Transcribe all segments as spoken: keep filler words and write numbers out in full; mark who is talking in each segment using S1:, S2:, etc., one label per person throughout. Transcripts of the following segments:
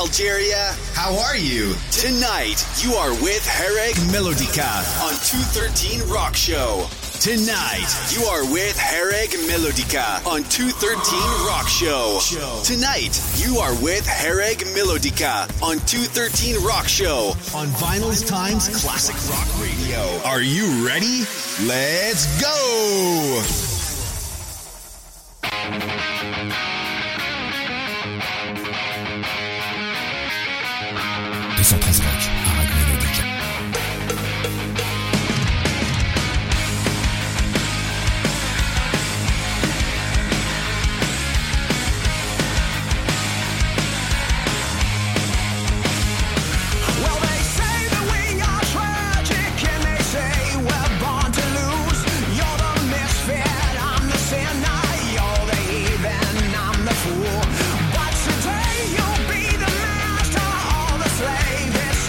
S1: Algeria. How are you? Tonight, you are with Hereg Melodica on two thirteen Rock Show. Tonight, you are with Hereg Melodica on two thirteen Rock Show. Tonight, you are with Hereg Melodica on two thirteen Rock Show on Vinyl's Times Classic Rock Radio. Are you ready? Let's go!
S2: deux cent treize Rock, Hereg Melodica.
S3: But today you'll be the master or the slave. It's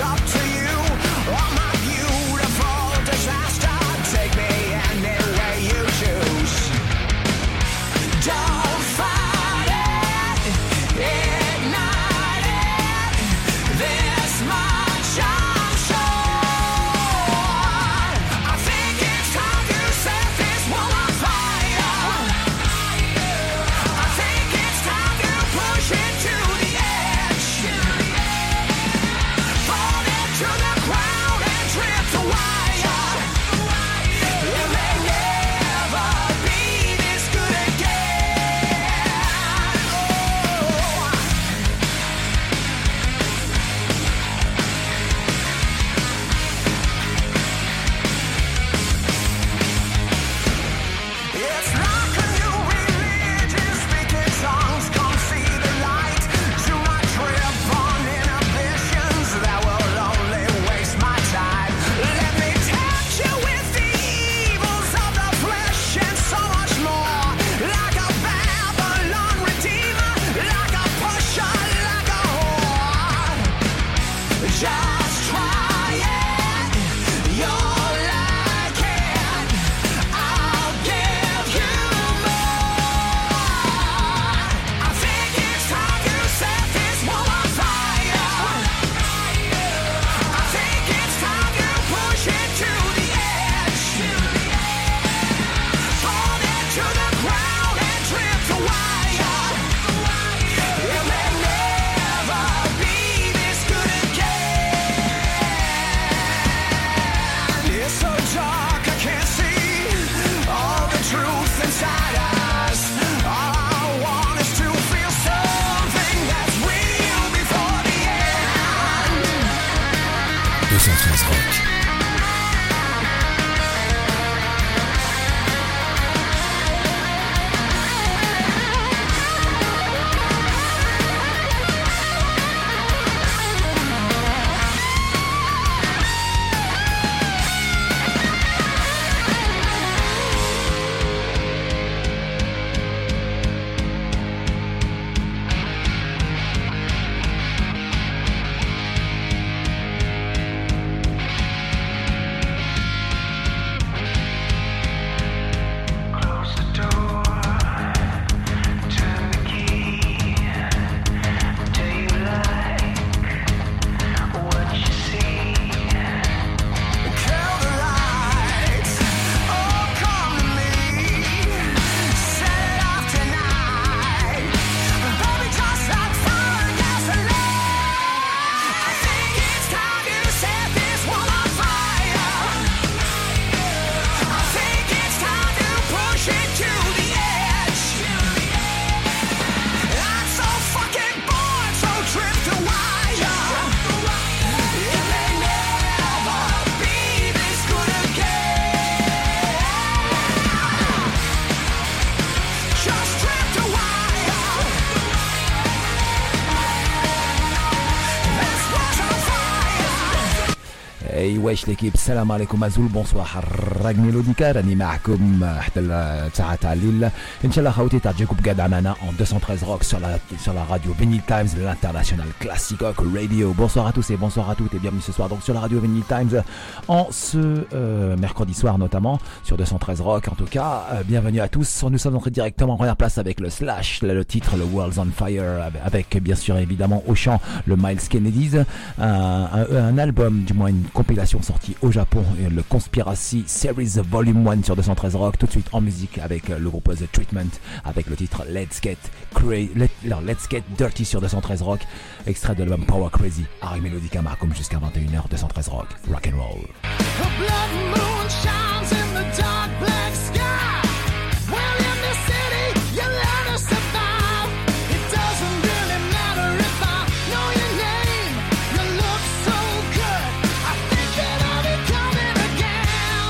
S2: اي واش ليكيب السلام عليكم ازول بونسوار حراق ميلوديكا راني معكم حتى الساعه تاع الليل ان شاء الله خوتي تعجبكم بقعد معنا en deux cent treize rock sur la sur la radio Vinyl Times l'international classic rock radio. Bonsoir à tous et bonsoir à toutes et bienvenue ce soir donc sur la radio Vinyl Times en ce euh, mercredi soir notamment sur deux cent treize rock en tout cas euh, bienvenue à tous. Nous sommes entrés directement en première place avec le Slash, le titre le World's on Fire avec bien sûr évidemment au chant le Miles Kennedy's un, un, un album du moins une compilation sortie au Japon, le Conspiracy Series Volume un sur deux cent treize rock. Tout de suite en musique avec le groupe The Treatment avec le titre Let's Get Crazy, Let, Let's Get Dirty sur deux cent treize rock, extrait de l'album Power Crazy. Harry Melodica Marcum jusqu'à vingt et une heures. Deux cent treize rock, rock and roll.
S3: The blood moon shines in the dark black sky. Well, in the city, you learn to survive. It doesn't really matter if I know your name. You look so good. I think that I'll be coming again.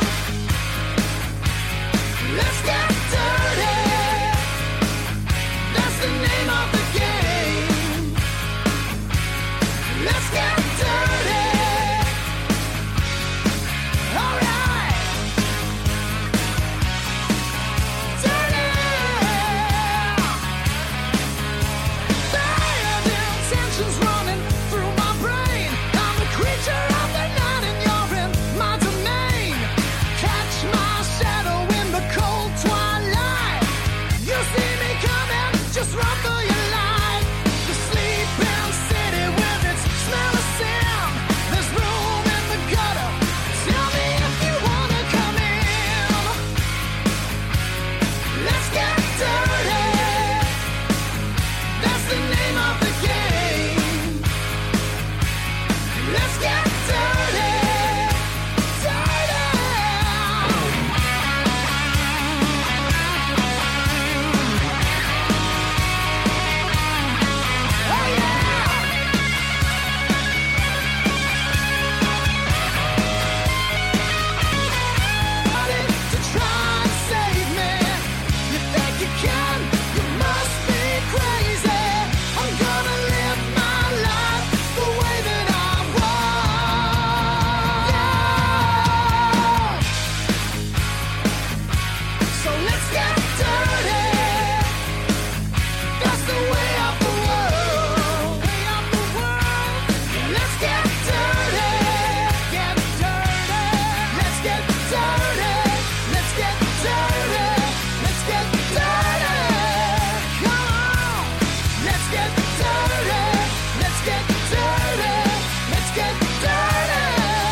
S3: Let's get dirty. That's the name of the game. Let's get dirty. All right. Dirty. Bad intentions running through my brain. I'm a creature of the night and you're in my domain. Catch my shadow in the cold twilight. You see me coming, just run for your life. The sleeping city with its smell of sin. There's room in the gutter. Tell me if you wanna come in. Let's get dirty. That's the name of the game. Let's get dirty. Dirty. Oh yeah. Ready to try and save me. You think you can? You must be crazy. I'm gonna live my life the way that I want. Yeah. So let's get dirty. That's the way of the world. Way of the world. Let's get dirty. Get dirty. Let's get dirty. Let's get dirty. Let's get dirty. Come on. Let's get dirty. Let's get dirty. Let's get dirty.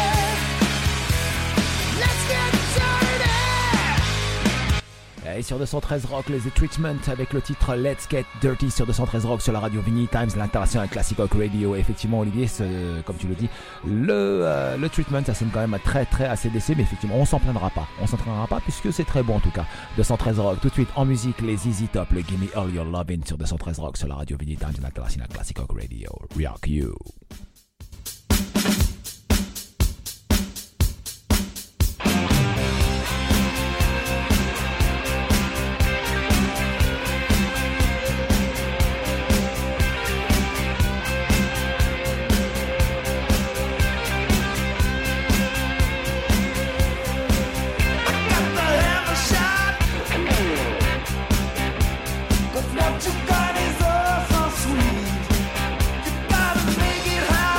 S3: Let's get dirty.
S2: Et sur deux cent treize rock, les The Treatment avec le titre Let's Get Dirty sur deux cent treize rock sur la radio Vinyl Times, l'international classic rock radio. Et effectivement, Olivier, ce- comme tu le dis, le, euh, le Treatment, ça sonne quand même très très A C D C, mais effectivement, on s'en plaindra pas. On s'en plaindra pas puisque c'est très bon en tout cas. deux cent treize rock, tout de suite en musique, les Z Z Top, le Gimme All Your Lovin' sur deux cent treize rock sur la radio Vinyl Times, l'international classic rock radio. Rock you.
S3: Got the hammer shot. 'Cause what you got is oh so sweet. You gotta make it hot.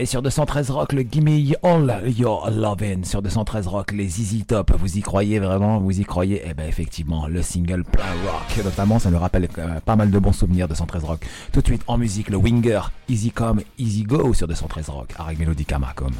S2: Et sur deux cent treize Rock, le Gimme All Your Lovin'. Sur deux cent treize Rock, les Z Z Top. Vous y croyez vraiment? Vous y croyez? Eh ben effectivement, le single plein rock. Notamment, ça nous rappelle euh, pas mal de bons souvenirs de deux cent treize Rock. Tout de suite en musique, le Winger, Easy Come, Easy Go sur deux cent treize Rock. Avec Melodica Malcolm.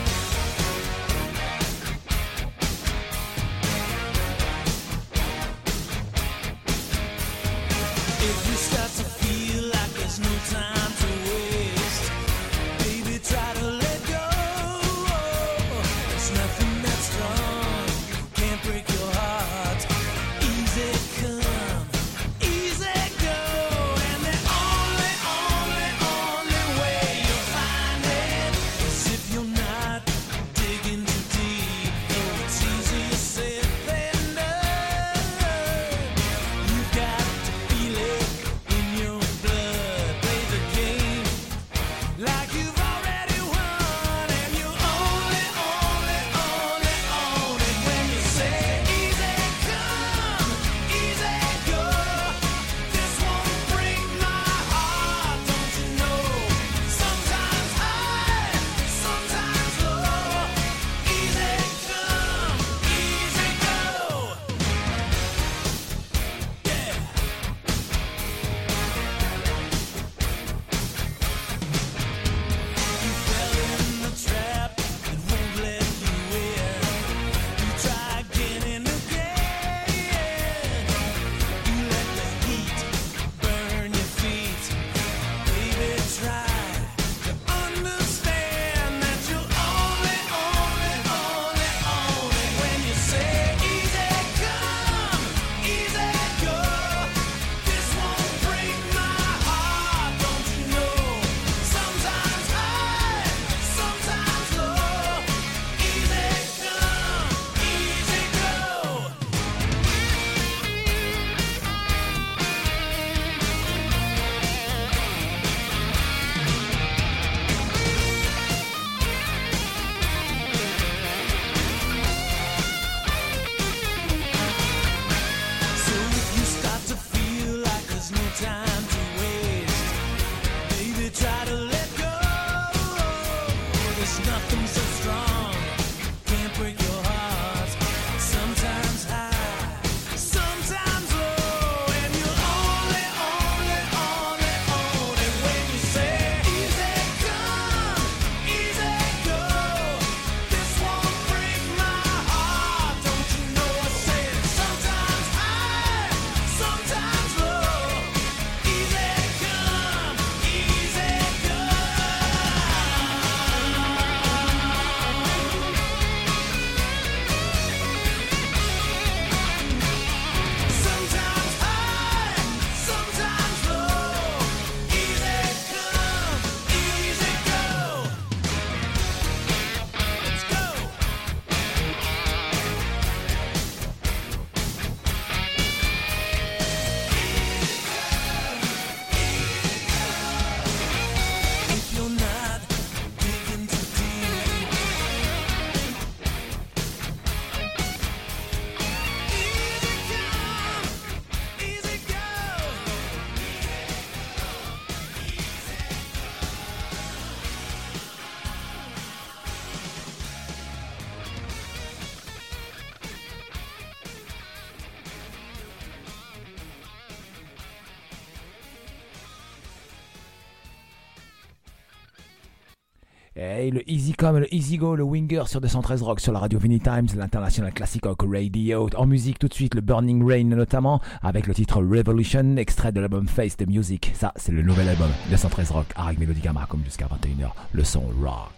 S2: Et le Easy Come, le Easy Go, le Winger sur deux cent treize Rock sur la radio Vinny Times, l'international classic rock radio. En musique tout de suite le Burning Rain notamment avec le titre Revolution, extrait de l'album Face the Music. Ça c'est le nouvel album deux cent treize Rock avec Melodica Malcolm jusqu'à vingt et une heures. Le son rock.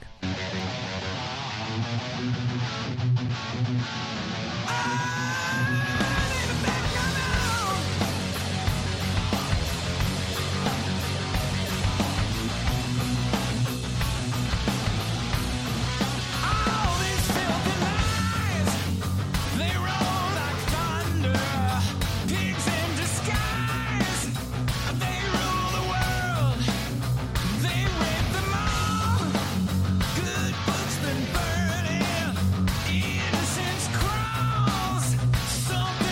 S3: Something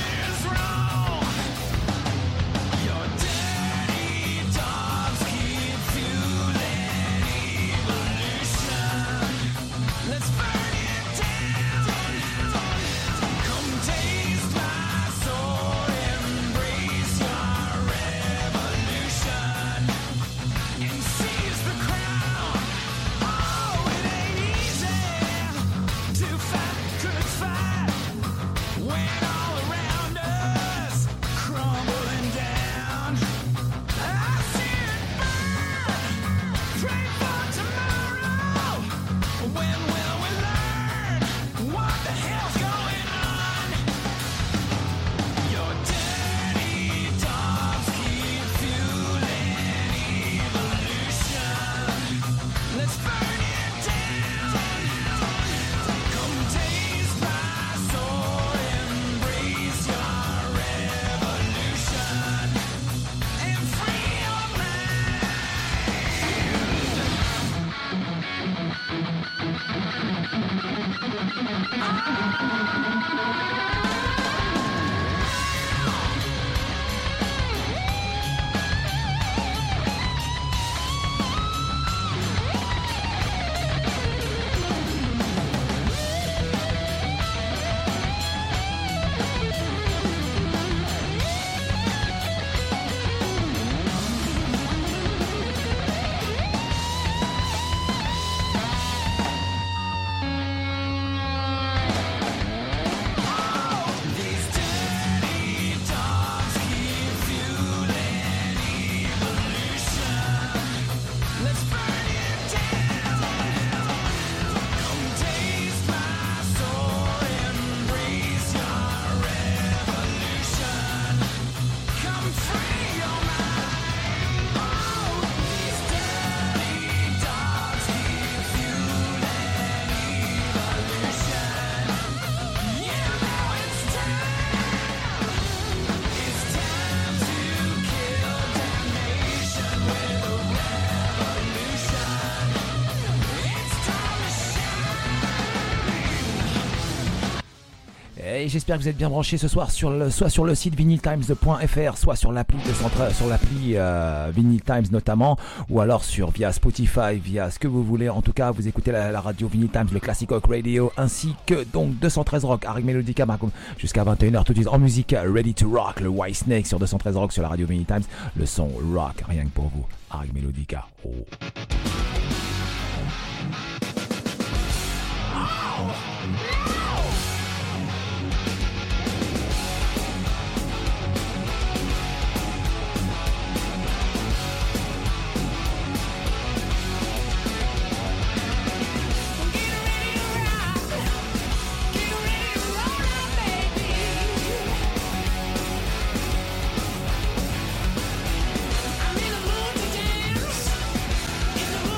S2: Et j'espère que vous êtes bien branchés ce soir, sur le, soit sur le site vinyl times point f r, soit sur l'appli de centre, sur l'appli euh, Vinyl Times notamment, ou alors sur via Spotify, via ce que vous voulez. En tout cas, vous écoutez la, la radio Vinyl Times, le Classic Rock Radio, ainsi que donc deux cent treize Rock, Harry Melodica, jusqu'à vingt et une heures tout de suite en musique. Ready to Rock, le White Snake sur deux cent treize Rock sur la radio Vinyl Times, le son rock, rien que pour vous, Harry Melodica. Oh.
S3: In the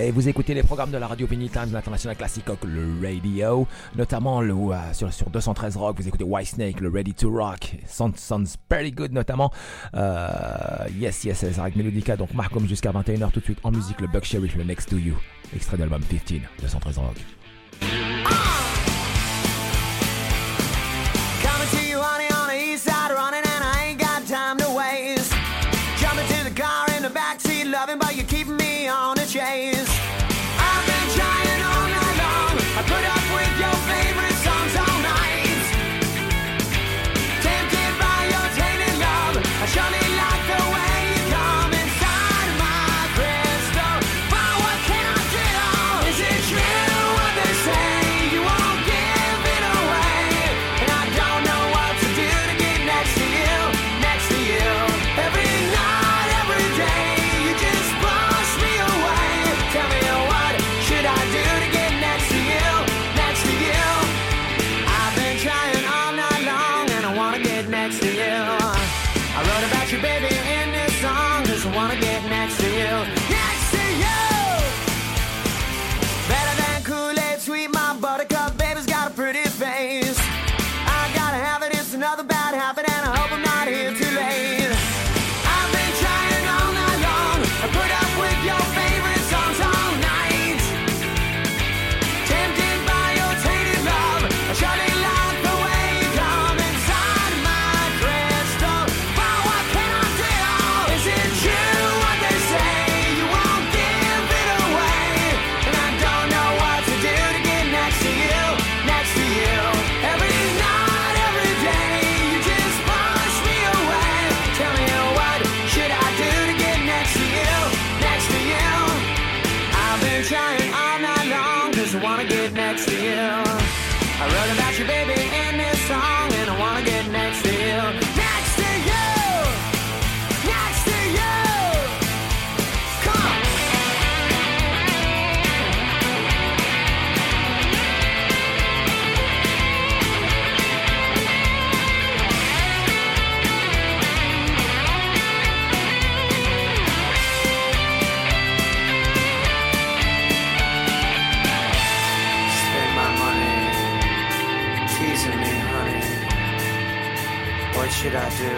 S2: Et vous écoutez les programmes de la radio Penny Times, l'International Classic Rock, le radio, notamment le, euh, sur, sur deux cent treize Rock, vous écoutez Whitesnake, le Ready to Rock, Sounds, sounds Pretty Good notamment. Euh, yes, yes, c'est avec Melodica, donc Marcom jusqu'à vingt et une heures tout de suite en musique, le Buck Sheriff, le Next to You, extrait d'album quinze, deux cent treize Rock.
S3: Coming to you, honey, on the east side, running, and I ain't got time to waste. Jumping to the car in the backseat, loving, but you're keeping me on the chase. I've been trying all night long. I put up with your favorite songs all night. Tempted by your tainted love, I surely like the way you come inside my crystal. But what can I do? Is it true what they say? You won't give it away. And I don't know what to do to get next to you, next to you. Every night, every day, you just push me away. Tell me what should I do to get next to you, next to you? I've been trying all night long and I wanna get next to you. I wrote about you, baby, in this song, cause I wanna get next to you, next to you. Better than Kool-Aid, sweet my buttercup, baby's got a pretty face. I gotta have it, it's another bad habit, and I hope I'm not here too late. I've been trying all night long, I put up with your favorite songs all night. Tempted by your tainted love, I surely like the way you come inside my crystal. But what can I do? Is it true what they say? You won't give it away. And I don't know what to do to get next to you, next to you. Every night, every day, you just push me away. Tell me what should I do to get next to you, next to you? I've been trying all night long, cause I wanna get next to you. I wrote about you, baby, in this song, and I wanna get next to you, next to you, next to you. Come on. Spend my money, teasing me, honey. What should I do?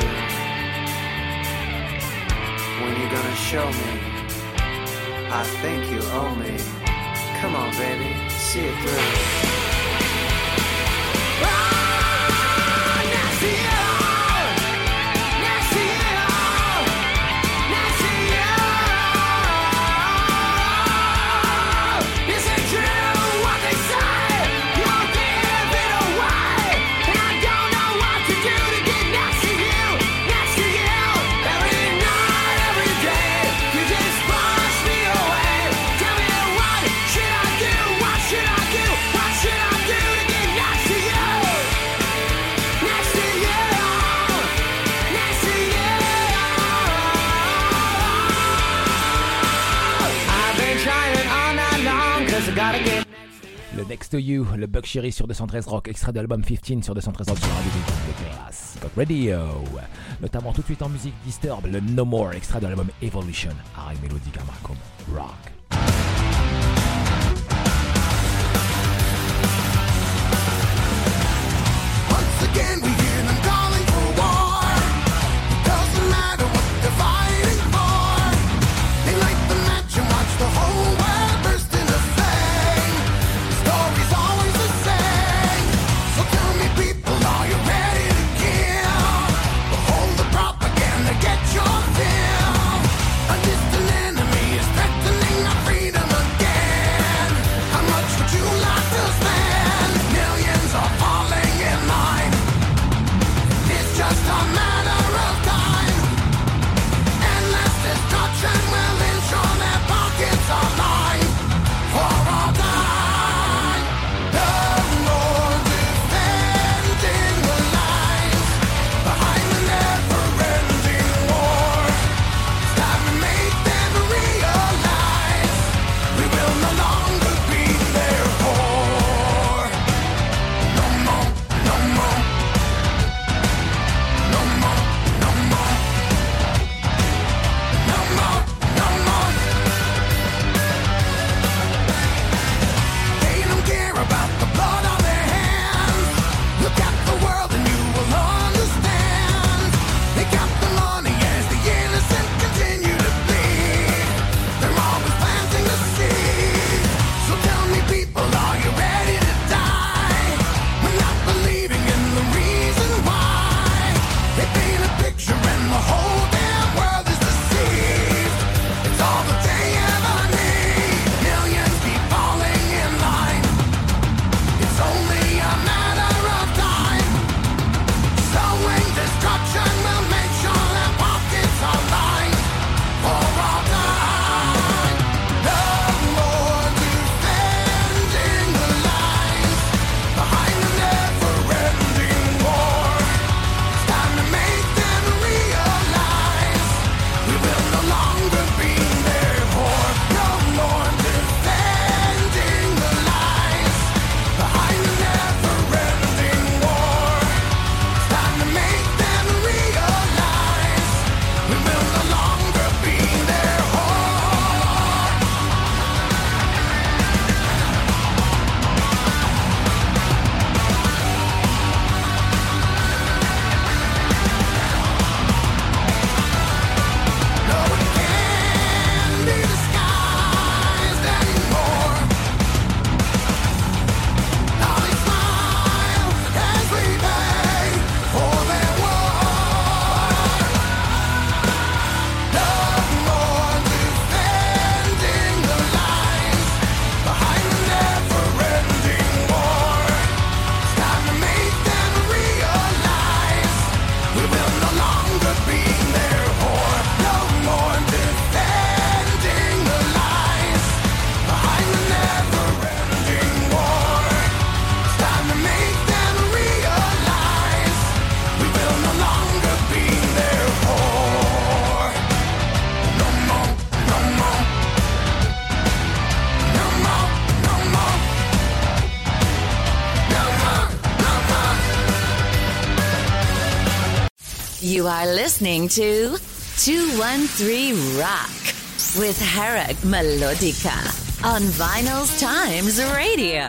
S3: When you gonna show me? I think you owe me. Come on, baby, see it through. Ah, next to you, next to you, next to you. Is it true what they say? You'll give it away. And I don't know what to do to get next to you, next to you. Every night, every day, you just push me away. Tell me what should I do? What should I do? What should I do to get next to you? Next to you, next to you. I've been trying all night long, cause I gotta get.
S2: Le Next to You, le Buck Cherry sur deux cent treize Rock, extrait d'album quinze sur deux cent treize Rock sur la radio de Class Got Radio. Notamment tout de suite en musique Disturb, le No More, extrait de l'album Evolution, avec Melodica Marcom Rock.
S4: Once again we hear them calling for war. It doesn't matter what they're fighting for. They light the match and watch the whole world burst into flame. The story's always the same. So tell me, people, are you ready to kill? Behold the propaganda, get your fill. A distant enemy is threatening our freedom again. How much would you like to spend? Millions are falling in line. It's just a matter of time. Endless destruction will ensure their pockets are lined for all time. No more defending the lines behind the never-ending war. It's time to make them realize we will no longer be their whore.
S5: You are listening to two one three Rock with Herrick Melodica on Vinyl's Times Radio.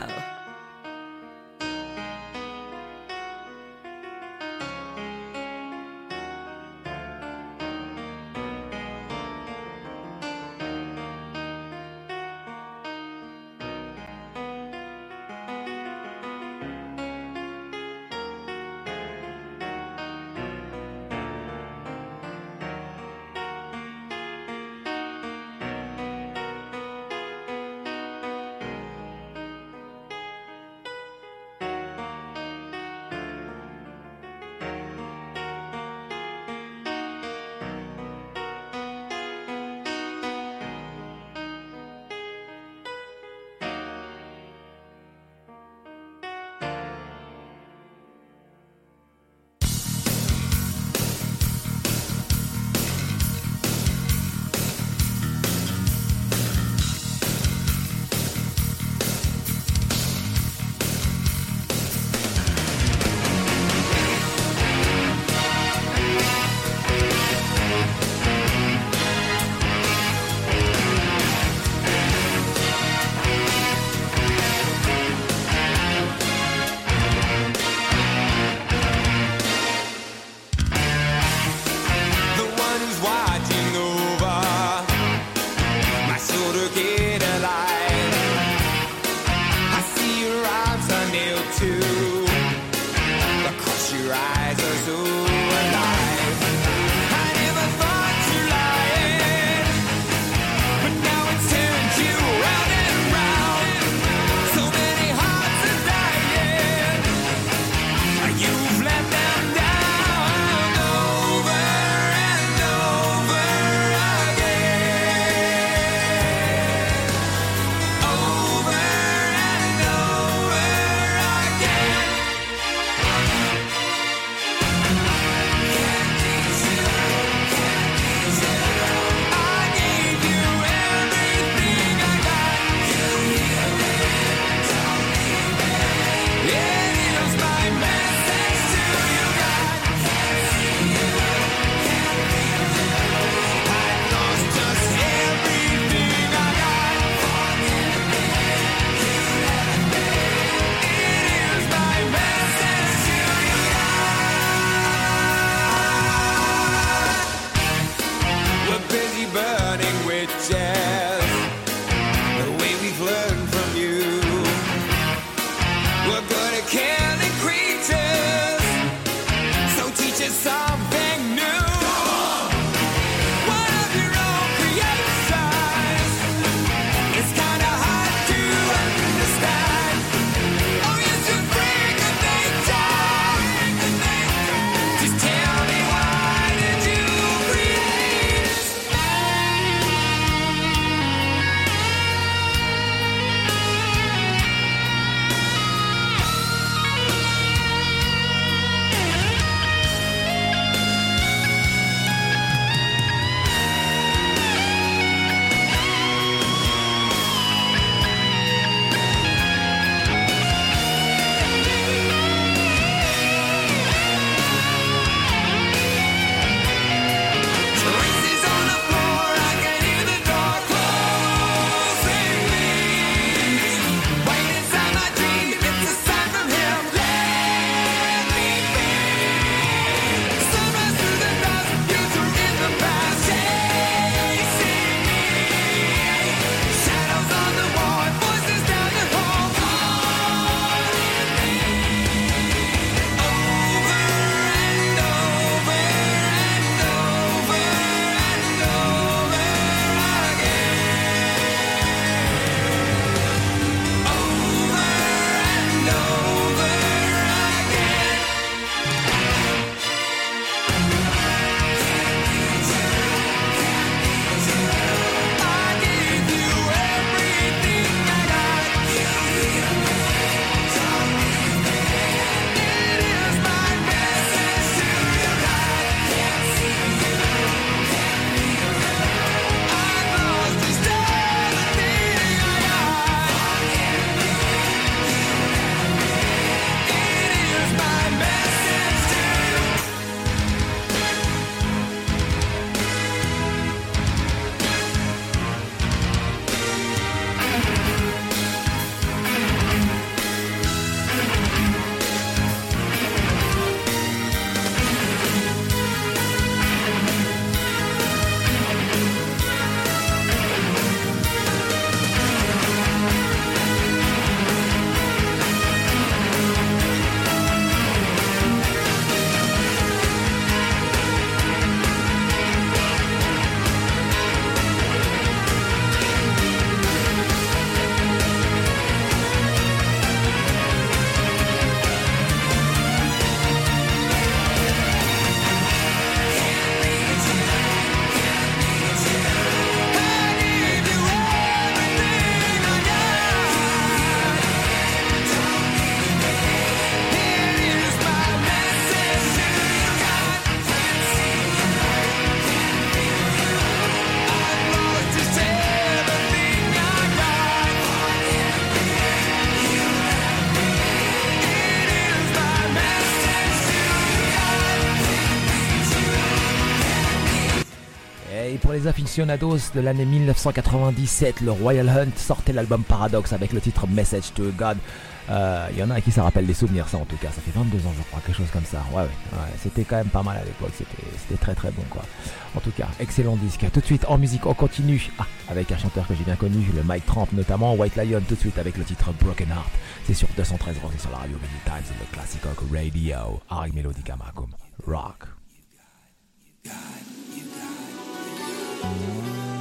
S2: les aficionados de l'année dix-neuf cent quatre-vingt-dix-sept, le Royal Hunt sortait l'album Paradox avec le titre Message to God. Il euh, y en a à qui ça rappelle des souvenirs, ça en tout cas. Ça fait vingt-deux ans, je crois, quelque chose comme ça. Ouais, ouais, ouais, c'était quand même pas mal à l'époque. C'était, c'était très très bon, quoi. En tout cas, excellent disque. Tout de suite, en musique, on continue. Ah, avec un chanteur que j'ai bien connu, le Mike Tramp notamment, White Lion, tout de suite avec le titre Broken Heart. C'est sur deux cent treize Rock, c'est sur la radio Vinyl Times, le classic rock radio. Harry Melodica Macum. Rock. You got it, you got it.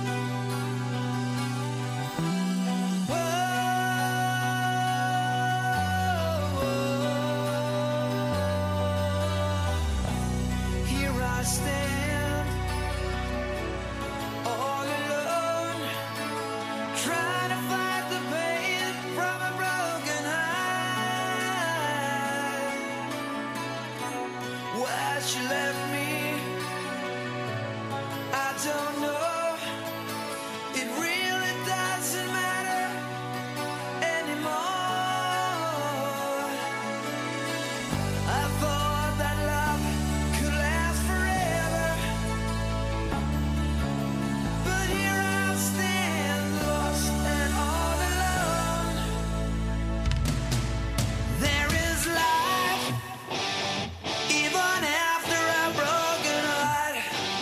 S3: Stand all alone, trying to fight the pain from a broken heart. Why she left me, I don't know. It really doesn't matter anymore. I thought that love could last forever, but here I stand, lost and all alone. There is life even after a broken heart.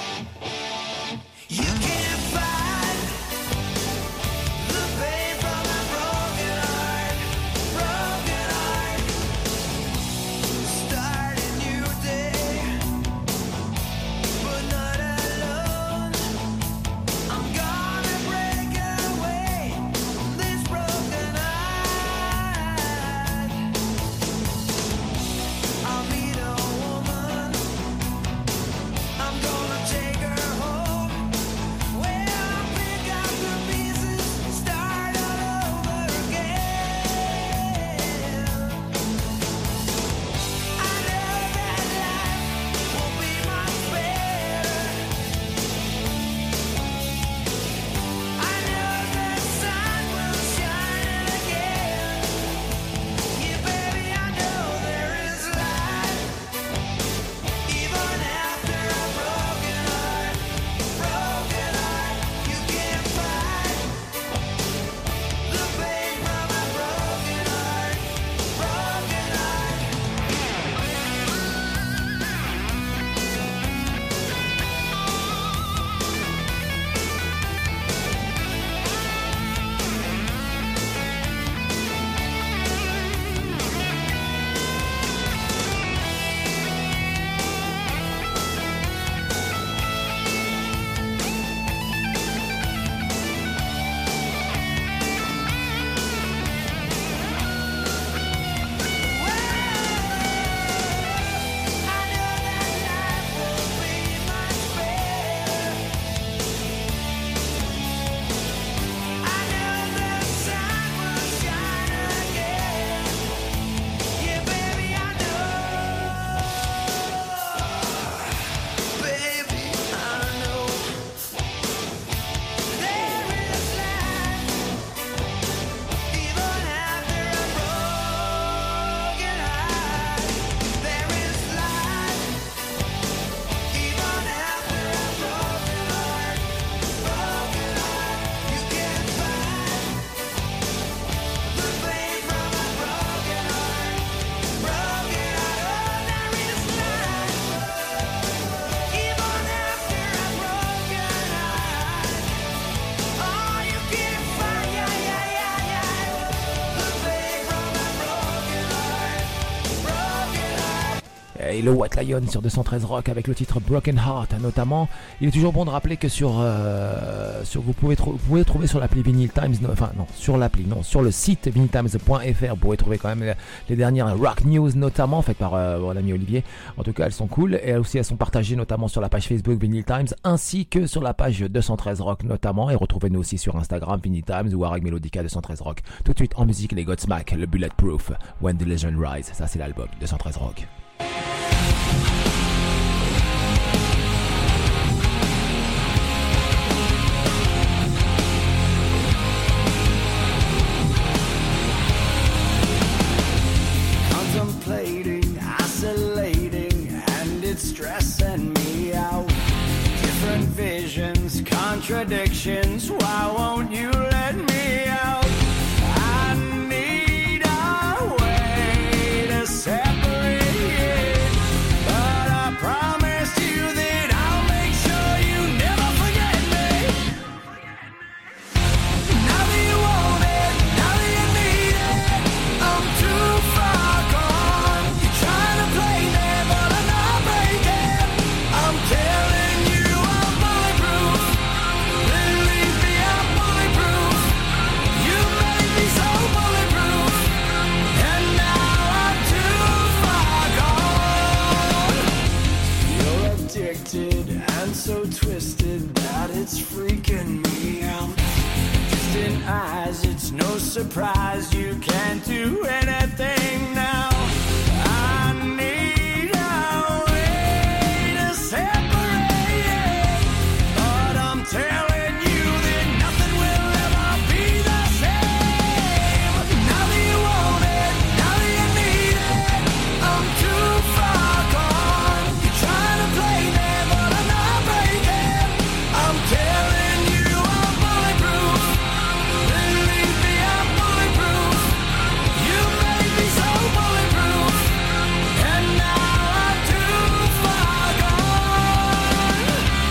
S3: You can't fight the pain from a broken heart, broken heart. Start a new day, but not alone. I'm gonna break away from this broken heart. I'll meet a woman, I'm gonna take her home, where I'll pick up the pieces, start all over again. I know that life will be much better. I know the sun will shine again. Yeah, baby, I know there is life even after a broken heart, broken heart. You can't fight the pain from a broken heart, broken heart. I know that life will be much better. I know the sun will shine again. Yeah, baby, I know. Baby, I know. There is life even after a broken heart. There is life even after a broken heart, broken heart. You can't fight the pain from a broken heart, broken heart. Oh, there is life even after a broken heart. Oh, you can't fight, yeah, yeah, yeah, yeah, the pain from a broken heart, broken heart.
S2: Et le White Lion sur deux cent treize Rock avec le titre Broken Heart notamment. Il est toujours bon de rappeler que sur, euh, sur vous pouvez trou- vous pouvez trouver sur l'appli Vinyl Times, no- enfin non sur l'appli, non sur le site vinyl times point f r, vous pouvez trouver quand même les, les dernières rock news notamment faites par euh, mon ami Olivier. En tout cas elles sont cool et elles aussi elles sont partagées notamment sur la page Facebook Vinyl Times ainsi que sur la page deux cent treize Rock notamment, et retrouvez-nous aussi sur Instagram Vinyl Times ou Harry Melodica deux cent treize Rock. Tout de suite en musique les Godsmack, le Bulletproof, When the Legend Rise, ça c'est l'album deux cent treize Rock.
S3: Contemplating, isolating, and it's stressing me out. Different visions, con- contradictions. Why won't you let me out? I need a way to separate, but I promised you that I'll make sure you never forget me. Now that you want it, now that you need it, I'm too far gone. You're trying to play me, but I'm not breaking. I'm telling you I'm bulletproof. Believe me, I'm bulletproof. You made me so bulletproof, and now I'm too far gone. You're addicted and so twisted that it's freaking me out. Distant eyes, it's no surprise you can't do anything now. I need a way to separate, but I'm telling you that nothing will ever be the same. Now that you want it, now that you need it, I'm too far gone. You're trying to play me, but I'm not breaking. I'm telling you I'm bulletproof. Believe me, I'm bulletproof. You made me so bulletproof, and now I'm too far gone.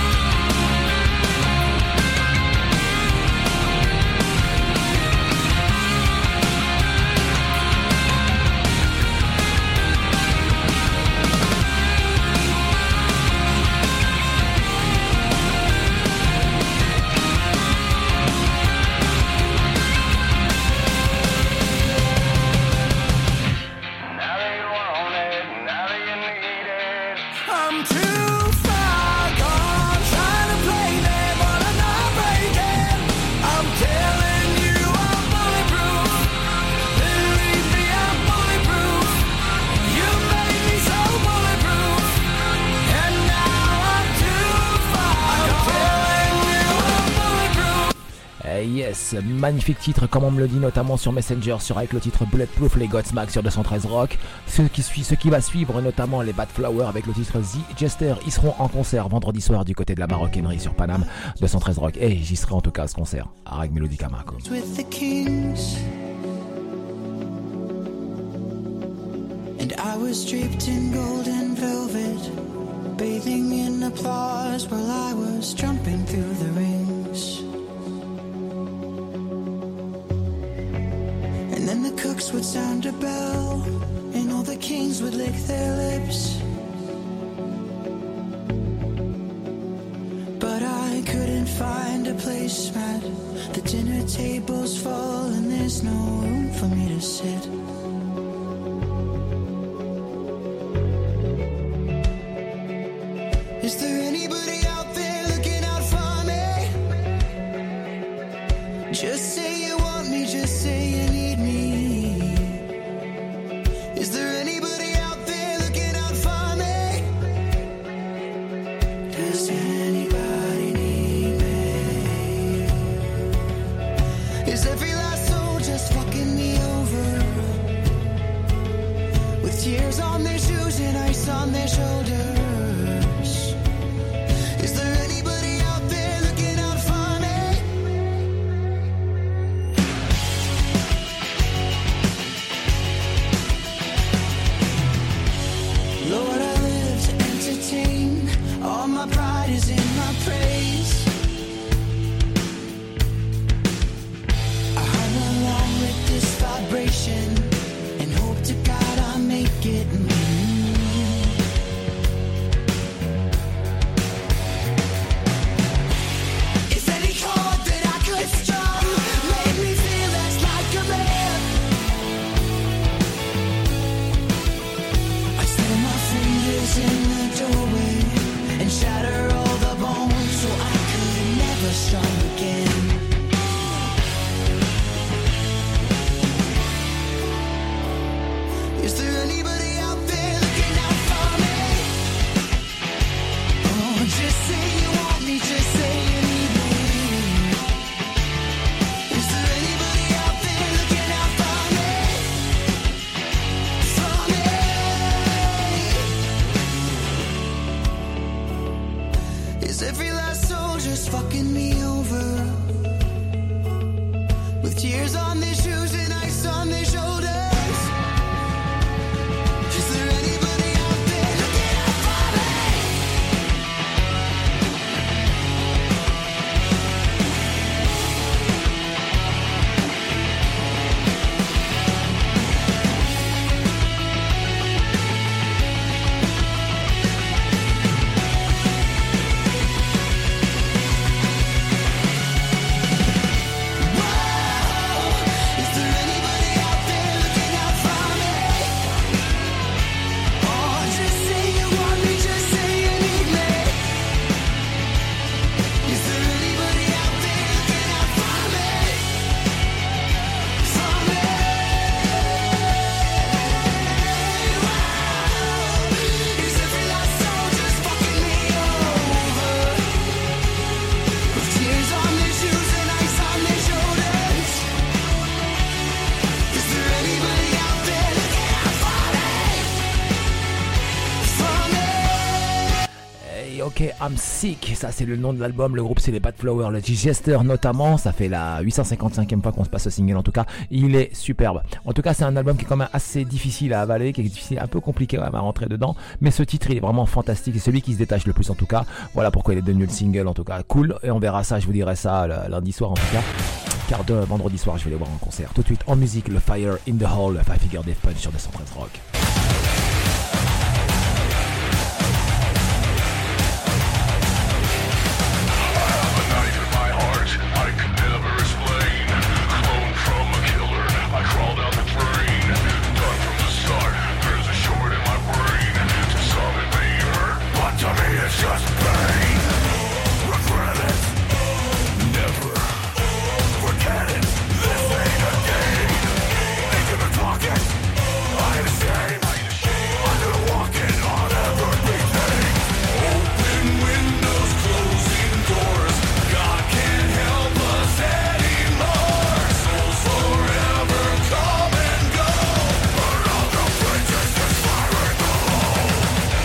S3: Now that you want it, now that you need it, I'm too far gone. Trying to play me, but I'm not breaking. I'm telling you I'm bulletproof. Believe me, I'm bulletproof. You made me so bulletproof, and now I'm too far gone. I'm telling you I'm bulletproof.
S2: Eh yes, magnifique titre comme on me le dit notamment sur Messenger, sur avec le titre Bulletproof, les Godsmack sur deux cent treize Rock. Ce qui suit, ce qui va suivre notamment les Bad Flower avec le titre The Jester. Ils seront en concert vendredi soir du côté de la Maroquinerie sur Paname, deux cent treize Rock. Et j'y serai en tout cas à ce concert. Arag Melodica Marco.
S6: With the kings, and I was draped in golden velvet, bathing in applause while I was jumping through the rings. And then the cooks would sound a bell, and all the kings would lick their lips. But I couldn't find a placemat. The dinner table's full and there's no room for me to sit. Is there anybody out there looking out for me? Just say you want me, just say you need me. Is there anybody out there looking out for me? Does anybody need me? Is every last soul just fucking me over? With tears on their shoes and ice on their shoulders. Is there anybody out there looking out for me? Lord, I live to entertain. All my pride is in my praise. I hum along with this vibration and hope to God I make it. Mm.
S2: Ok, I'm Sick, ça c'est le nom de l'album, le groupe c'est les Bad Flower, le Chester notamment, ça fait la huit cent cinquante-cinquième fois qu'on se passe ce single, en tout cas il est superbe. En tout cas c'est un album qui est quand même assez difficile à avaler, qui est difficile, un peu compliqué à rentrer dedans, mais ce titre il est vraiment fantastique, c'est celui qui se détache le plus en tout cas, voilà pourquoi il est devenu le single en tout cas, cool, et on verra ça, je vous dirai ça le lundi soir en tout cas, car de vendredi soir je vais les voir en concert. Tout de suite en musique, le Fire in the Hall, Five Finger Death Punch sur deux cent treize Rock.
S7: Just pain, regret it, never forget it. This ain't a game. Think of a pocket. I ain't ashamed. I'm gonna walk in on everything. Open windows, closing doors. God can't help us anymore. Souls forever come and go. Burn all the bridges, there's fire in the hole.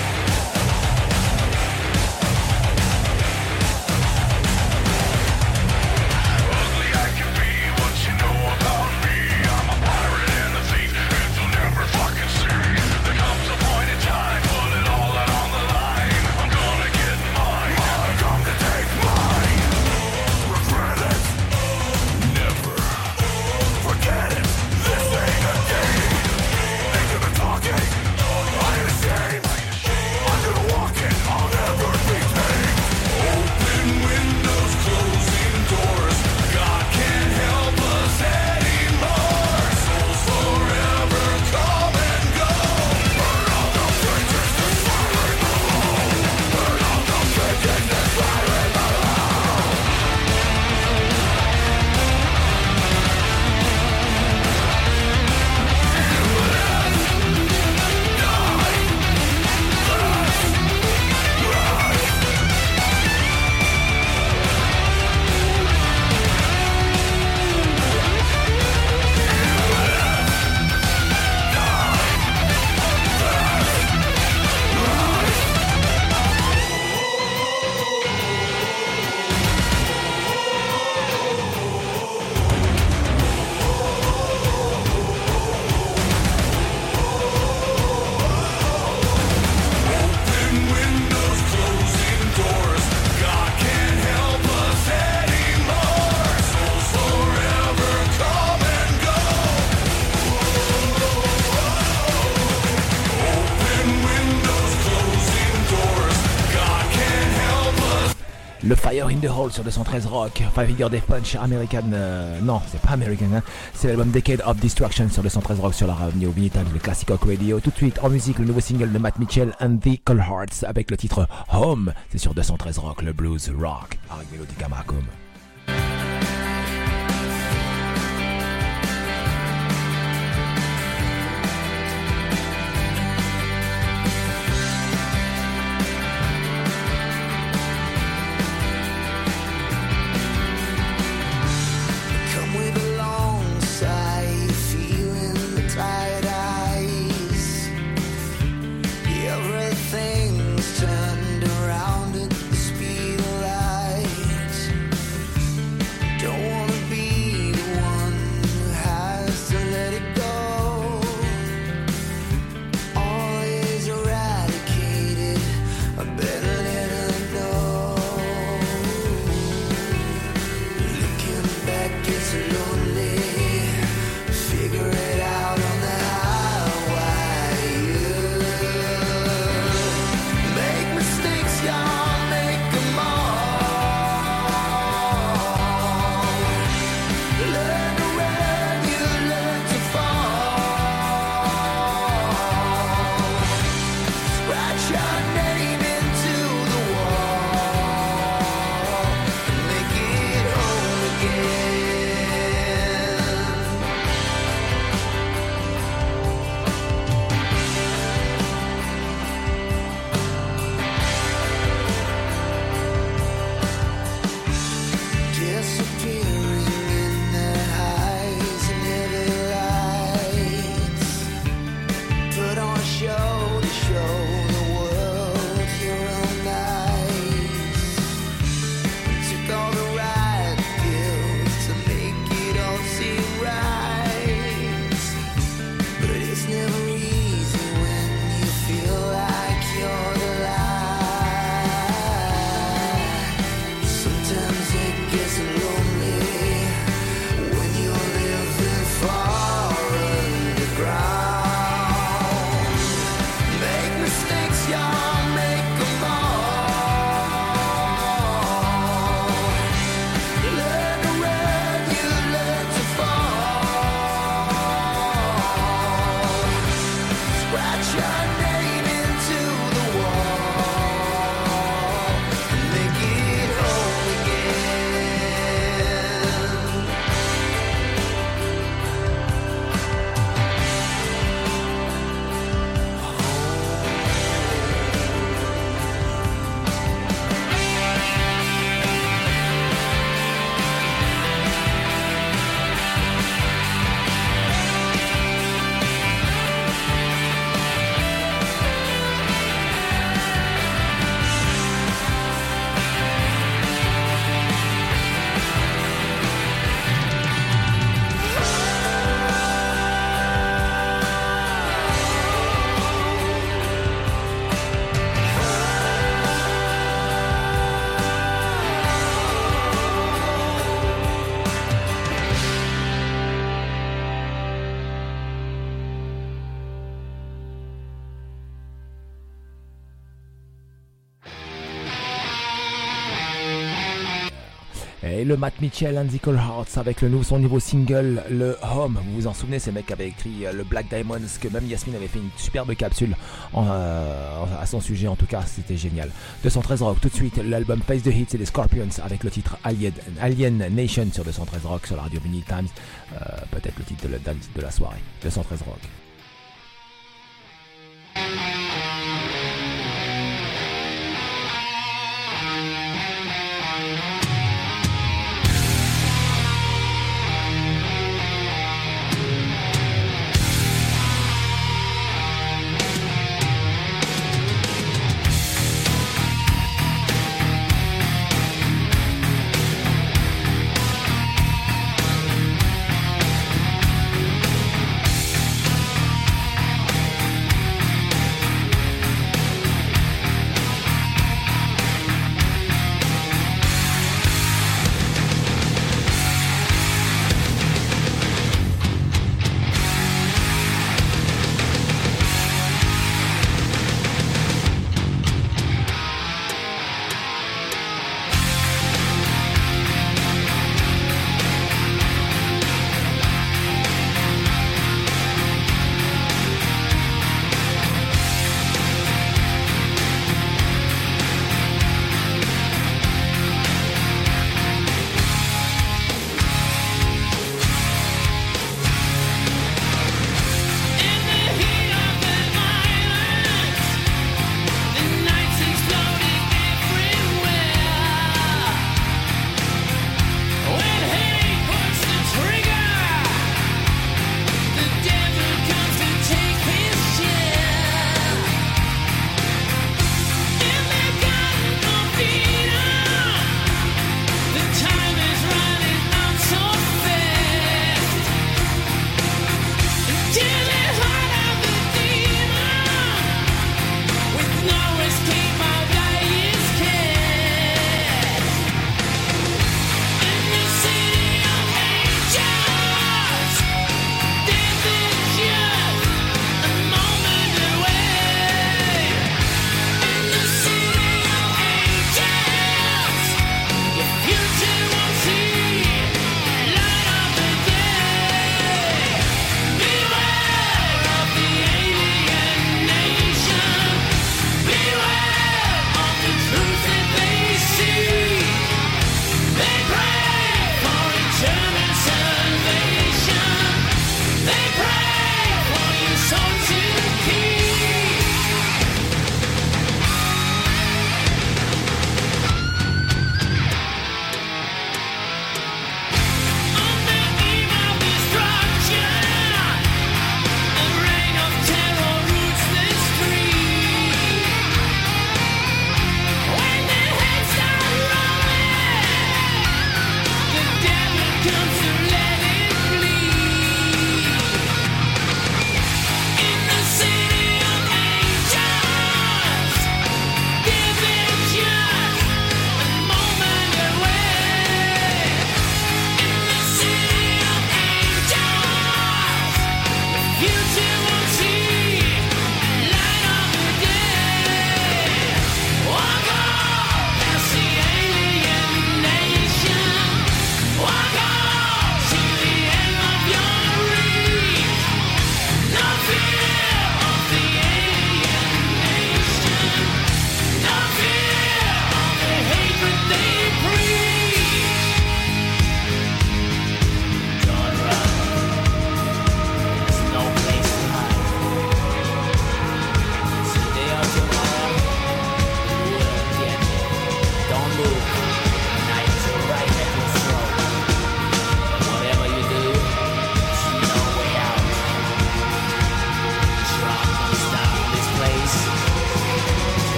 S2: Le Fire in the Hole sur deux cent treize Rock, Five Finger Death Punch, American, euh, non c'est pas American, hein, c'est l'album Decade of Destruction sur deux cent treize Rock sur la radio Vinny le Classic Rock Radio. Tout de suite en musique, le nouveau single de Matt Mitchell and the Cold Hearts avec le titre Home, c'est sur deux cent treize Rock, le blues rock, avec Melodica Macum.
S6: Everything's turned around at the speed of light. never easy when you feel like you're the light. Sometimes it gets lonely when you're living far underground. Make mistakes, y'all, make them all. Learn to run, you learn to fall. Scratch your name into the wall and make it whole again.
S2: Et le Matt Mitchell and the Cold Hearts avec le nou- son nouveau single, le Home. Vous vous en souvenez, c'est le mec qui avait écrit euh, le Black Diamonds, que même Yasmine avait fait une superbe capsule en, euh, à son sujet. En tout cas, c'était génial. deux cent treize Rock, tout de suite, l'album Face the Hits et les Scorpions avec le titre Alien, Alien Nation sur deux cent treize Rock, sur la radio Vinyl Times. Euh, peut-être le titre de la, de la soirée. deux cent treize Rock.
S6: Thank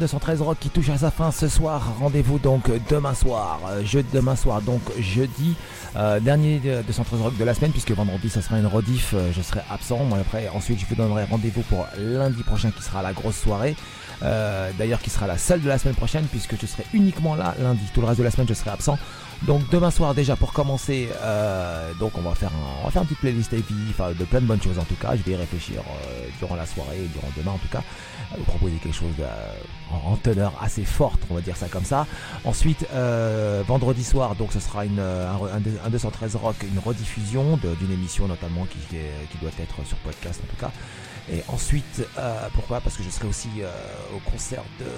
S2: deux cent treize Rock qui touche à sa fin ce soir. Rendez-vous donc demain soir, jeudi demain soir, donc jeudi, euh, dernier deux cent treize Rock de la semaine, puisque vendredi ça sera une rediff, euh, je serai absent. Moi après, ensuite je vous donnerai rendez-vous pour lundi prochain qui sera la grosse soirée. Euh, d'ailleurs qui sera la seule de la semaine prochaine, puisque je serai uniquement là lundi. Tout le reste de la semaine je serai absent. Donc demain soir déjà pour commencer, euh, donc on va faire un, on va faire une petite playlist A P, enfin de plein de bonnes choses en tout cas. Je vais y réfléchir euh, durant la soirée, durant demain en tout cas, euh, vous proposer quelque chose de, en, en teneur assez forte, on va dire ça comme ça. Ensuite euh, vendredi soir, donc ce sera une, un, un, un deux cent treize Rock, une rediffusion de, d'une émission notamment qui, qui, est, qui doit être sur podcast en tout cas. Et ensuite, euh, pourquoi ? Parce que je serai aussi euh, au concert de